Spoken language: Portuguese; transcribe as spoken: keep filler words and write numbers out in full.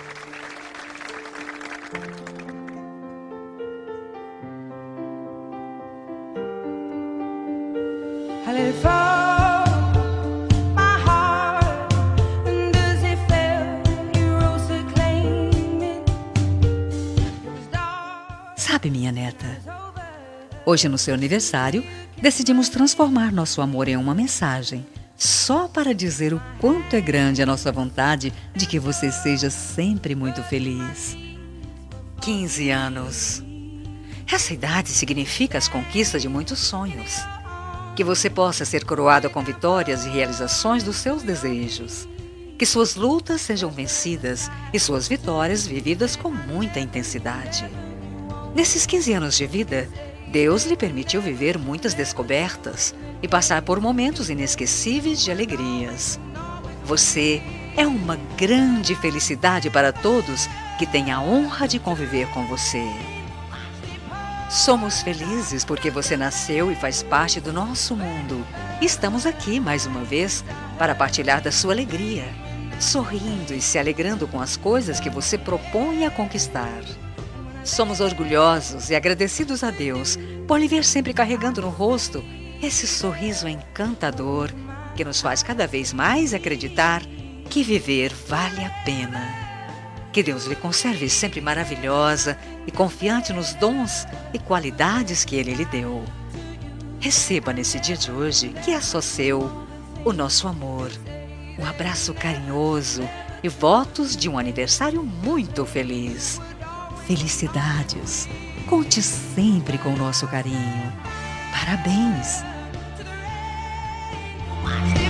I let it fall, my heart, and as it fell, you rose to claim it. It was dark. Sabe, minha neta, hoje no seu aniversário, decidimos transformar nosso amor em uma mensagem, só para dizer o quanto é grande a nossa vontade de que você seja sempre muito feliz. quinze anos. Essa idade significa as conquistas de muitos sonhos. Que você possa ser coroada com vitórias e realizações dos seus desejos. Que suas lutas sejam vencidas e suas vitórias vividas com muita intensidade. Nesses quinze anos de vida, Deus lhe permitiu viver muitas descobertas e passar por momentos inesquecíveis de alegrias. Você é uma grande felicidade para todos que têm a honra de conviver com você. Somos felizes porque você nasceu e faz parte do nosso mundo. E estamos aqui mais uma vez para partilhar da sua alegria, sorrindo e se alegrando com as coisas que você propõe a conquistar. Somos orgulhosos e agradecidos a Deus por lhe ver sempre carregando no rosto esse sorriso encantador que nos faz cada vez mais acreditar que viver vale a pena. Que Deus lhe conserve sempre maravilhosa e confiante nos dons e qualidades que Ele lhe deu. Receba nesse dia de hoje, que é só seu, o nosso amor, um abraço carinhoso e votos de um aniversário muito feliz. Felicidades! Conte sempre com o nosso carinho. Parabéns!